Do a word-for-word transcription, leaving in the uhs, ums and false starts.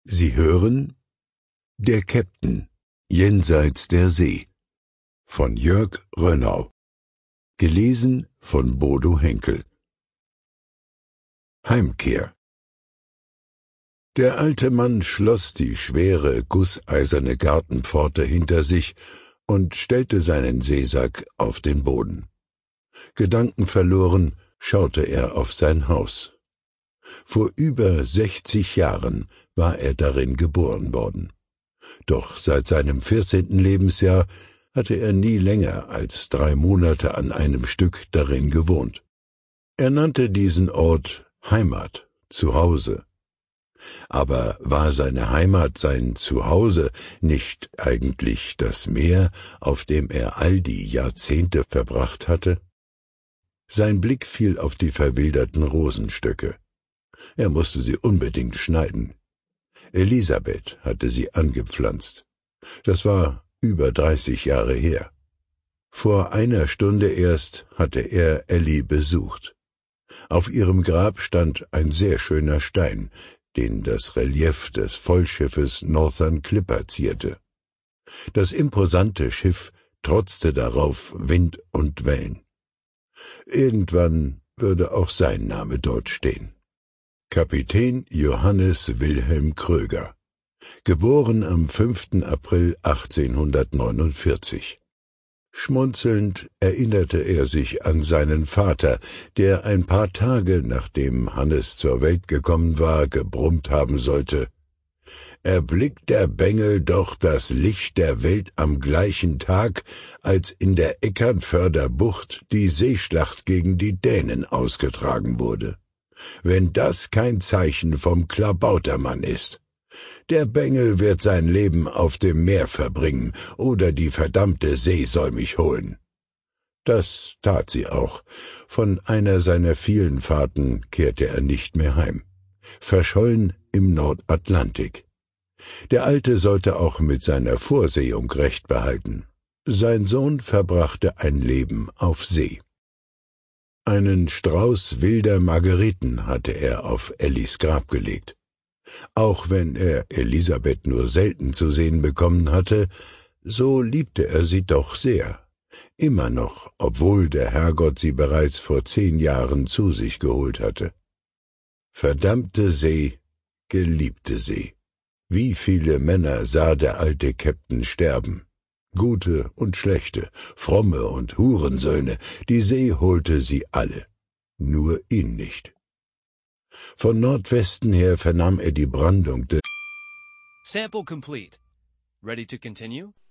Sie hören Der Käpt'n jenseits der See von Jörg Rönnau, gelesen von Bodo Henkel. Heimkehr. Der alte Mann schloss die schwere, gusseiserne Gartenpforte hinter sich und stellte seinen Seesack auf den Boden. Gedankenverloren schaute er auf sein Haus. Vor über sechzig Jahren war er darin geboren worden. Doch seit seinem vierzehnten Lebensjahr hatte er nie länger als drei Monate an einem Stück darin gewohnt. Er nannte diesen Ort Heimat, Zuhause. Aber war seine Heimat, sein Zuhause, nicht eigentlich das Meer, auf dem er all die Jahrzehnte verbracht hatte? Sein Blick fiel auf die verwilderten Rosenstöcke. Er musste sie unbedingt schneiden. Elisabeth hatte sie angepflanzt. Das war über dreißig Jahre her. Vor einer Stunde erst hatte er Elli besucht. Auf ihrem Grab stand ein sehr schöner Stein, den das Relief des Vollschiffes Northern Clipper zierte. Das imposante Schiff trotzte darauf Wind und Wellen. Irgendwann würde auch sein Name dort stehen. Kapitän Johannes Wilhelm Kröger, geboren am fünften April achtzehnhundertneunundvierzig. Schmunzelnd erinnerte er sich an seinen Vater, der ein paar Tage, nachdem Hannes zur Welt gekommen war, gebrummt haben sollte: Erblickt der Bengel doch das Licht der Welt am gleichen Tag, als in der Eckernförder Bucht die Seeschlacht gegen die Dänen ausgetragen wurde. Wenn das kein Zeichen vom Klabautermann ist. Der Bengel wird sein Leben auf dem Meer verbringen, oder die verdammte See soll mich holen. Das tat sie auch. Von einer seiner vielen Fahrten kehrte er nicht mehr heim. Verschollen im Nordatlantik. Der Alte sollte auch mit seiner Vorsehung recht behalten. Sein Sohn verbrachte ein Leben auf See. Einen Strauß wilder Margeriten hatte er auf Ellis Grab gelegt. Auch wenn er Elisabeth nur selten zu sehen bekommen hatte, so liebte er sie doch sehr. Immer noch, obwohl der Herrgott sie bereits vor zehn Jahren zu sich geholt hatte. Verdammte See, geliebte See. Wie viele Männer sah der alte Käpt'n sterben. Gute und schlechte, fromme und Hurensöhne, die See holte sie alle, nur ihn nicht. Von Nordwesten her vernahm er die Brandung des Sample complete. Ready to continue?